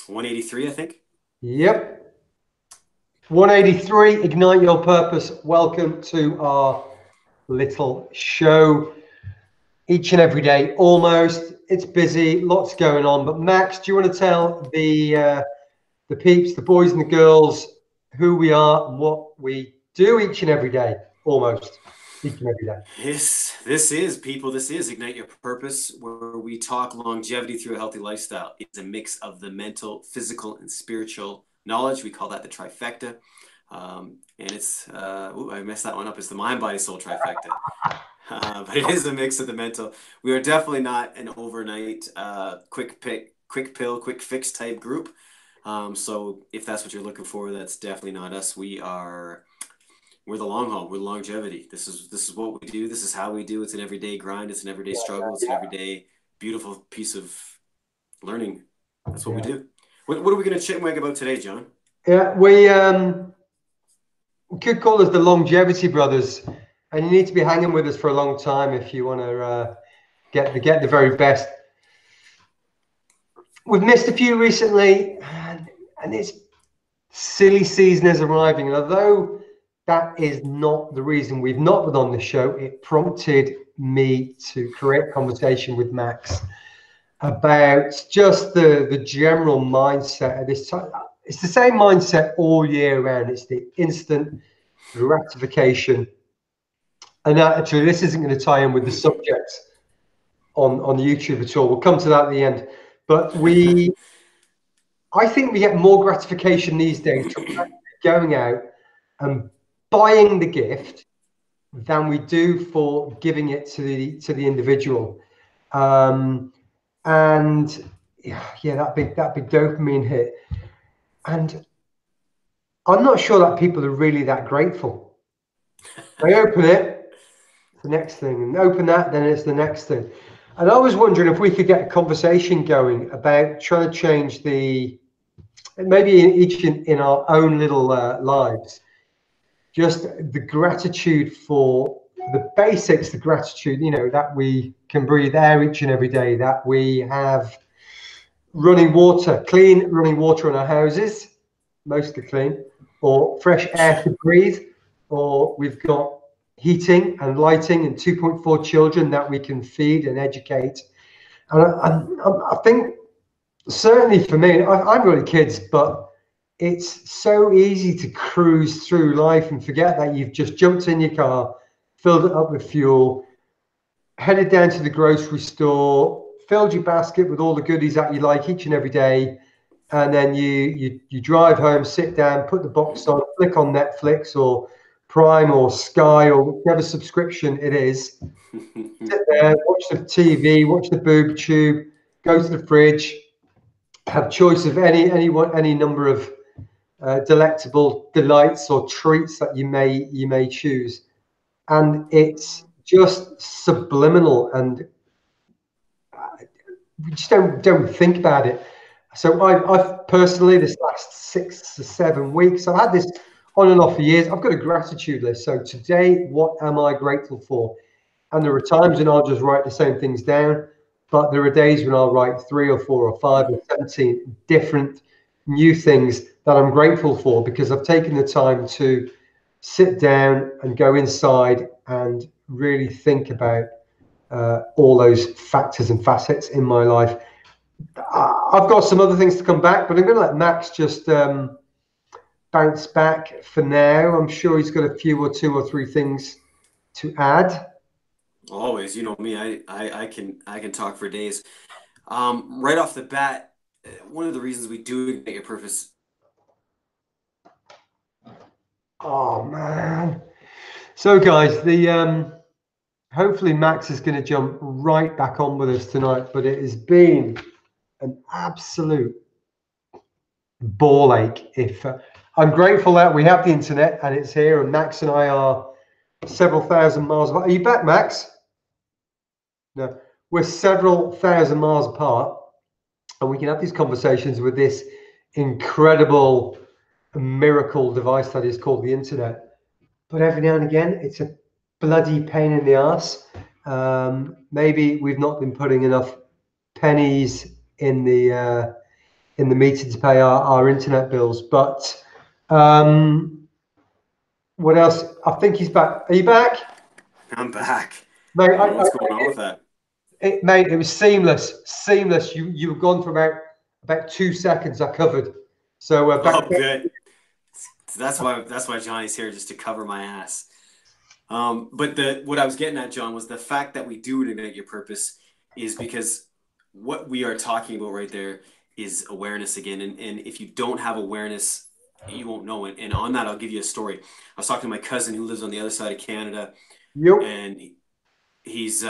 183, I think. Yep. 183, Ignite Your Purpose. Welcome to our little show. Each and every day, almost. It's busy, lots going on. But Max, do you want to tell the peeps, the boys and the girls, who we are and what we do each and every day? Almost each and every day. This is Ignite Your Purpose, where we talk longevity through a healthy lifestyle. It's a mix of the mental, physical, and spiritual knowledge. We call that the trifecta. And I messed that one up. It's the mind, body, soul trifecta. But it is a mix of the mental. We are definitely not an overnight, quick pill, quick fix type group. So if that's what you're looking for, that's definitely not us. We're the long haul. We're longevity. This is what we do. This is how we do. It's an everyday grind. It's an everyday struggle. It's an everyday beautiful piece of learning. That's what we Yeah. do. What are we going to chitwag about today, John? Yeah, we could call us the Longevity Brothers, and you need to be hanging with us for a long time if you want to get the very best. We've missed a few recently, and it's silly season is arriving. And although that is not the reason we've not been on the show, it prompted me to create a conversation with Max about just the general mindset at this time. It's the same mindset all year round. It's the instant gratification. And actually, this isn't going to tie in with the subject on YouTube at all. We'll come to that at the end. But I think we get more gratification these days from going out and buying the gift than we do for giving it to the individual. And yeah, that big dopamine hit. And I'm not sure that people are really that grateful. They open it, the next thing, and open that, then it's the next thing. And I was wondering if we could get a conversation going about trying to change maybe each in our own little lives, just the gratitude for the basics, the gratitude, that we can breathe air each and every day, that we have running water, clean running water in our houses, mostly clean, or fresh air to breathe, or we've got heating and lighting and 2.4 children that we can feed and educate. And I think certainly for me, I'm really kids, but it's so easy to cruise through life and forget that you've just jumped in your car, filled it up with fuel, headed down to the grocery store, filled your basket with all the goodies that you like each and every day, and then you drive home, sit down, put the box on, click on Netflix or Prime or Sky or whichever subscription it is, sit there, watch the TV, watch the boob tube, go to the fridge, have choice of any number of delectable delights or treats that you may choose, and it's just subliminal, and we just don't think about it. So I've personally, this last 6 or 7 weeks, I've had this on and off for years. I've got a gratitude list. So today, what am I grateful for? And there are times when I'll just write the same things down, but there are days when I'll write 3 or 4 or 5 or 17 different new things that I'm grateful for, because I've taken the time to sit down and go inside and really think about all those factors and facets in my life. I've got some other things to come back, but I'm going to let Max just bounce back for now. I'm sure he's got a few or 2 or 3 things to add. Always, you know me. I can talk for days. Right off the bat, one of the reasons we do Ignite Your Purpose. Oh man! So guys, the hopefully Max is going to jump right back on with us tonight. But it has been an absolute ball ache. If I'm grateful that we have the internet and it's here, and Max and I are several thousand miles apart. Are you back, Max? No, we're several thousand miles apart, and we can have these conversations with this incredible miracle device that is called the internet. But every now and again, it's a bloody pain in the ass. Maybe we've not been putting enough pennies in the in the meter to pay our internet bills. But what else? I think he's back. Are you back? I'm back. Mate, I don't know what's going on with that. Mate, it was seamless. You were gone for about 2 seconds. I covered. So Oh, good. That's why Johnny's here, just to cover my ass. But what I was getting at, John, was the fact that we do ignite your purpose is because what we are talking about right there is awareness again. And if you don't have awareness, you won't know it. And on that, I'll give you a story. I was talking to my cousin who lives on the other side of Canada, and he's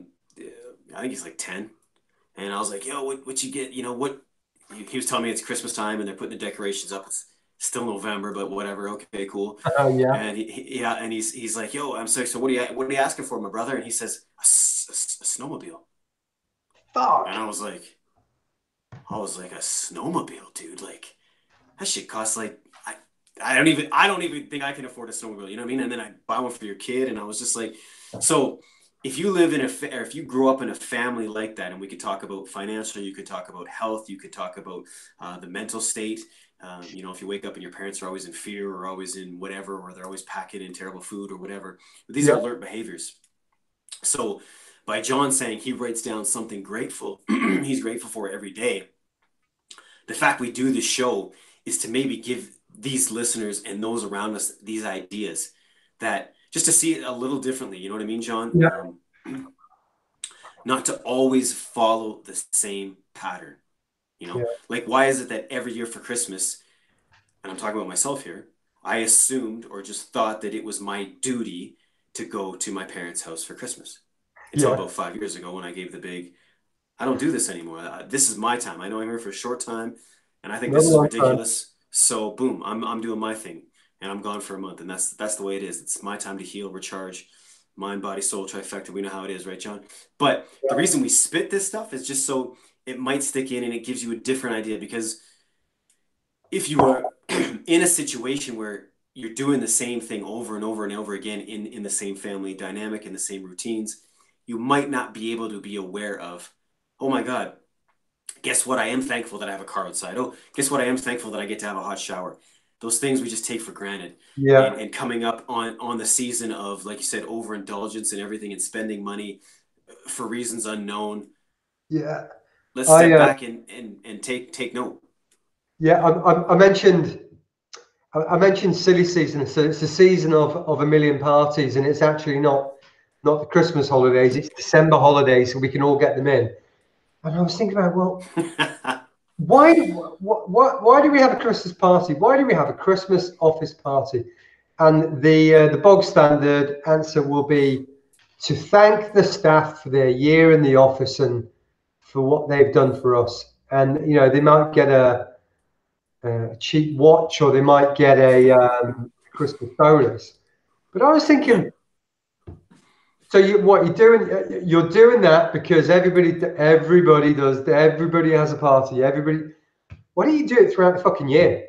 I think he's like 10. And I was like, yo, what you get? You know, what he was telling me it's Christmas time and they're putting the decorations up. It's still November, but whatever. Okay, cool. yeah. And yeah, and he's like, yo, I'm sorry. So what are you asking for, my brother? And he says, a snowmobile. Fuck. And I was like, a snowmobile, dude. Like that shit costs like I don't even think I can afford a snowmobile. You know what I mean? And then I buy one for your kid, and I was just like, so if you live in or if you grew up in a family like that, and we could talk about financial, you could talk about health, you could talk about the mental state. You know, if you wake up and your parents are always in fear or always in whatever, or they're always packing in terrible food or whatever, but these are alert behaviors. So by John saying he writes down something grateful, he's grateful for every day. The fact we do this show is to maybe give these listeners and those around us these ideas that just to see it a little differently. You know what I mean, John? Yeah. Not to always follow the same pattern. You know, like why is it that every year for Christmas, and I'm talking about myself here, I assumed or just thought that it was my duty to go to my parents' house for Christmas until about 5 years ago when I gave the big, I don't do this anymore. This is my time. I know I'm here for a short time, and I think this is ridiculous. So boom, I'm doing my thing, and I'm gone for a month, and that's the way it is. It's my time to heal, recharge, mind, body, soul, trifecta. We know how it is, right, John? But the reason we spit this stuff is just so it might stick in and it gives you a different idea. Because if you are in a situation where you're doing the same thing over and over and over again in the same family dynamic, in the same routines, you might not be able to be aware of, oh my God, guess what? I am thankful that I have a car outside. Oh, guess what? I am thankful that I get to have a hot shower. Those things we just take for granted. Yeah. And coming up on the season of, like you said, overindulgence and everything and spending money for reasons unknown. Yeah. Let's step back and take note. Yeah, I mentioned silly season. So it's a season of a million parties, and it's actually not the Christmas holidays. It's December holidays, so we can all get them in. And I was thinking about, well, why do we have a Christmas party? Why do we have a Christmas office party? And the bog standard answer will be to thank the staff for their year in the office and for what they've done for us. And you know, they might get a cheap watch, or they might get a Christmas bonus. But I was thinking, so what you're doing? You're doing that because everybody does. Everybody has a party. Everybody. Why don't you do it throughout the fucking year?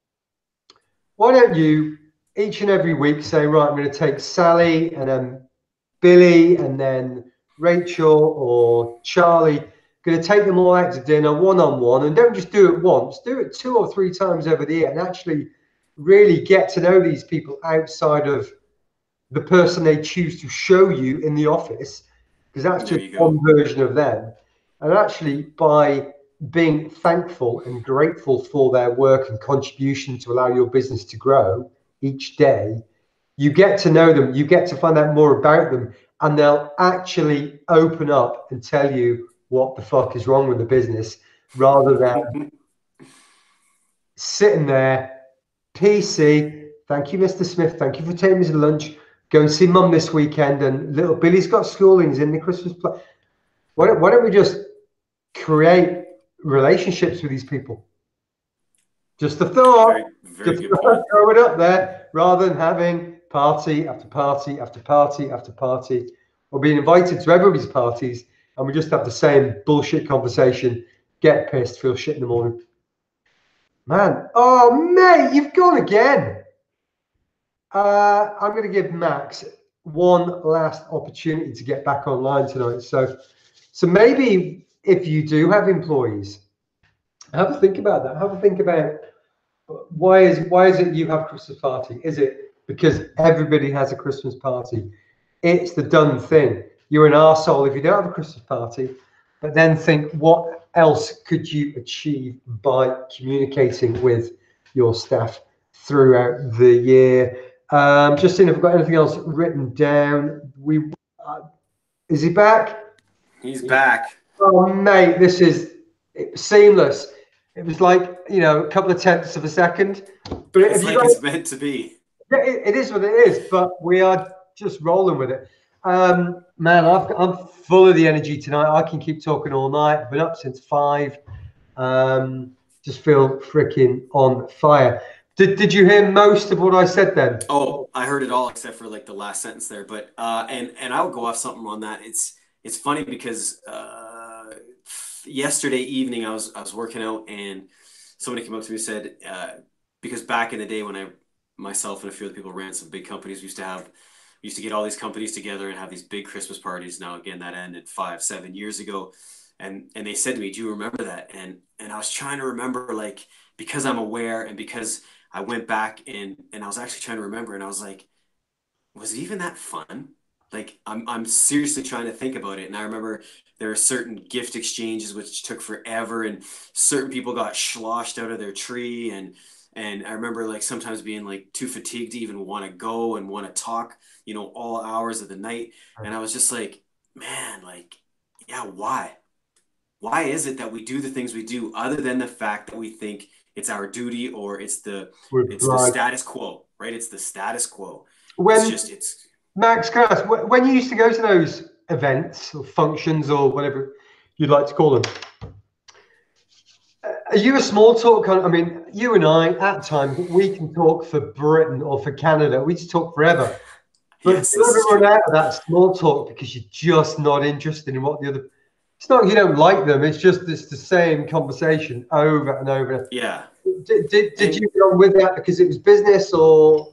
Why don't you each and every week say, right, I'm going to take Sally and then Billy and then Rachel or Charlie. Going to take them all out to dinner one-on-one, and don't just do it once. Do it 2 or 3 times over the year, and actually really get to know these people outside of the person they choose to show you in the office, because that's just one version of them. And actually, by being thankful and grateful for their work and contribution to allow your business to grow each day, you get to know them, you get to find out more about them, and they'll actually open up and tell you what the fuck is wrong with the business, rather than sitting there, PC, thank you, Mr. Smith, thank you for taking me to lunch, go and see mum this weekend, and little Billy's got schooling, he's in the Christmas play. Why don't we just create relationships with these people? Just a thought. Very good point. Throw it up there, rather than having party after party after party after party, or being invited to everybody's parties, and we just have the same bullshit conversation, get pissed, feel shit in the morning. Man, oh mate, you've gone again. I'm going to give Max one last opportunity to get back online tonight. So maybe if you do have employees, Have a think about that. Have a think about why is it you have Christmas party? Is it because everybody has a Christmas party? It's the done thing. You're an arsehole if you don't have a Christmas party. But then think, what else could you achieve by communicating with your staff throughout the year? Just seeing if I've got anything else written down. Is he back? He's back. Oh, mate, this is seamless. It was like, a couple of tenths of a second. But it's like it's meant to be. It is what it is, but we are just rolling with it. Man, I'm full of the energy tonight. I can keep talking all night. I've been up since 5. Just feel freaking on fire. Did you hear most of what I said then? Oh, I heard it all except for like the last sentence there. But and I'll go off something on that. It's funny because yesterday evening I was working out and somebody came up to me and said because back in the day when myself and a few other people ran some big companies, we used to get all these companies together and have these big Christmas parties. Now again, that ended 5-7 years ago, and they said to me, "Do you remember that?" And I was trying to remember, like, because I'm aware and because I went back and I was actually trying to remember, and I was like, was it even that fun? Like I'm seriously trying to think about it, and I remember there are certain gift exchanges which took forever, and certain people got sloshed out of their tree, and I remember like sometimes being like too fatigued to even want to go and want to talk, all hours of the night, and I was just like, man, like, yeah, why? Why is it that we do the things we do, other than the fact that we think it's our duty or it's the status quo, right? It's the status quo. It's Max, can I ask, when you used to go to those events or functions or whatever you'd like to call them, are you a small talk kind of, I mean, you and I, at times, we can talk for Britain or for Canada. We just talk forever. But yes, you never run out of that small talk because you're just not interested in what the other... It's not you don't like them. It's just it's the same conversation over and over. Yeah. Did you go with that because it was business or...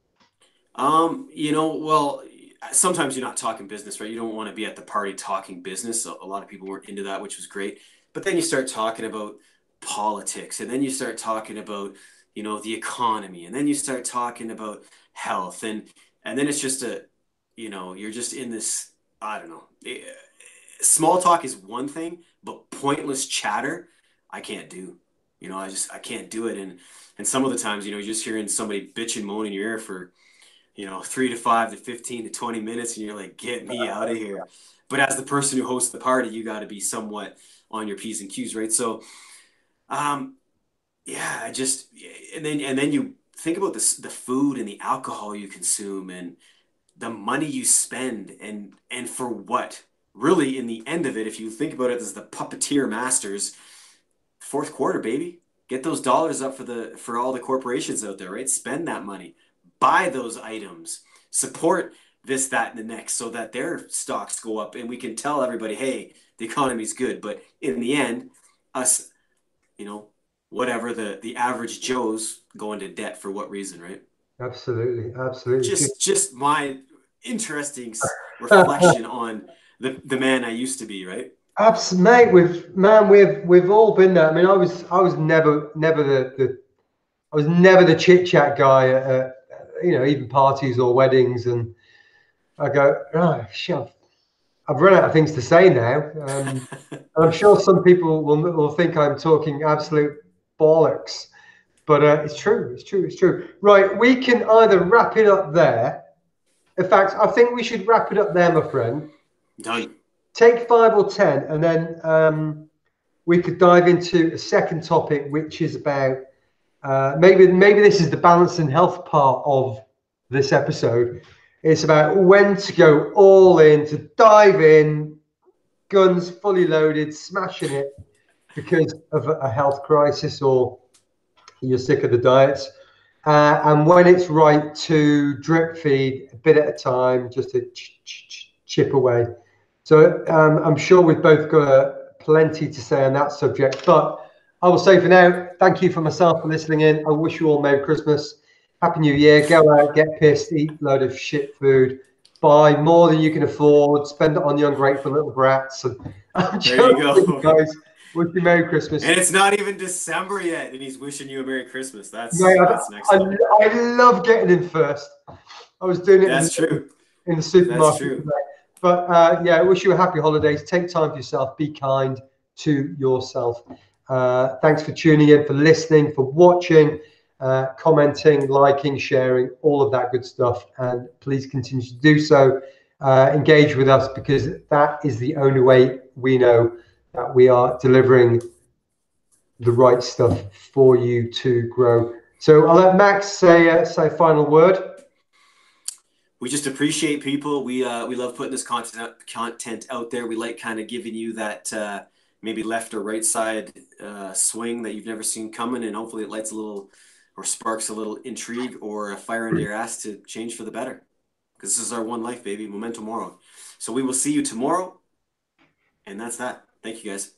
Well, sometimes you're not talking business, right? You don't want to be at the party talking business. So a lot of people weren't into that, which was great. But then you start talking about politics, and then you start talking about, the economy, and then you start talking about health, and then it's just you're just in this, I don't know. Small talk is one thing, but pointless chatter, I can't do. I can't do it. And some of the times, you're just hearing somebody bitch and moan in your ear for 3 to 5 to 15 to 20 minutes, and you're like, get me out of here. But as the person who hosts the party, you got to be somewhat on your P's and Q's, right? So, yeah, and then you think about this, the food and the alcohol you consume and the money you spend, and for what? Really, in the end of it, if you think about it as the puppeteer masters, fourth quarter, baby, get those dollars up for all the corporations out there, right? Spend that money. Buy those items, support this, that, and the next, so that their stocks go up and we can tell everybody, hey, the economy's good. But in the end, us, whatever, the average Joe's going to debt for what reason, right? Absolutely. Just my interesting reflection on the man I used to be, right? Mate, we've all been there. I mean, I was never the chit chat guy at even parties or weddings, and I go, oh, shit, I've run out of things to say now. And I'm sure some people will think I'm talking absolute bollocks, but it's true. Right, we can either wrap it up there. In fact, I think we should wrap it up there, my friend. Done. Take 5 or 10, and then we could dive into a second topic, which is about maybe this is the balance and health part of this episode. It's about when to go all in, to dive in, guns fully loaded, smashing it because of a health crisis or you're sick of the diets, and when it's right to drip feed a bit at a time, just to chip away. So I'm sure we've both got plenty to say on that subject, but I will say for now, thank you for myself for listening in. I wish you all Merry Christmas, Happy New Year. Go out, get pissed, eat a load of shit food, buy more than you can afford, spend it on the ungrateful little brats. And there you go, guys. Wish you Merry Christmas. And it's not even December yet, and he's wishing you a Merry Christmas. Mate, That's next level. I love getting in first. I was doing it That's true. in the That's supermarket true. today. But yeah, I wish you a happy holidays. Take time for yourself. Be kind to yourself. Thanks for tuning in, for listening, for watching, commenting, liking, sharing, all of that good stuff. And please continue to do so. Engage with us, because that is the only way we know that we are delivering the right stuff for you to grow. So I'll let Max say final word. We just appreciate people. We love putting this content out there. We like kind of giving you that maybe left or right side swing that you've never seen coming, and hopefully it lights a little or sparks a little intrigue or a fire under your ass to change for the better. Because this is our one life, baby, memento mori. So we will see you tomorrow, and that's that. Thank you, guys.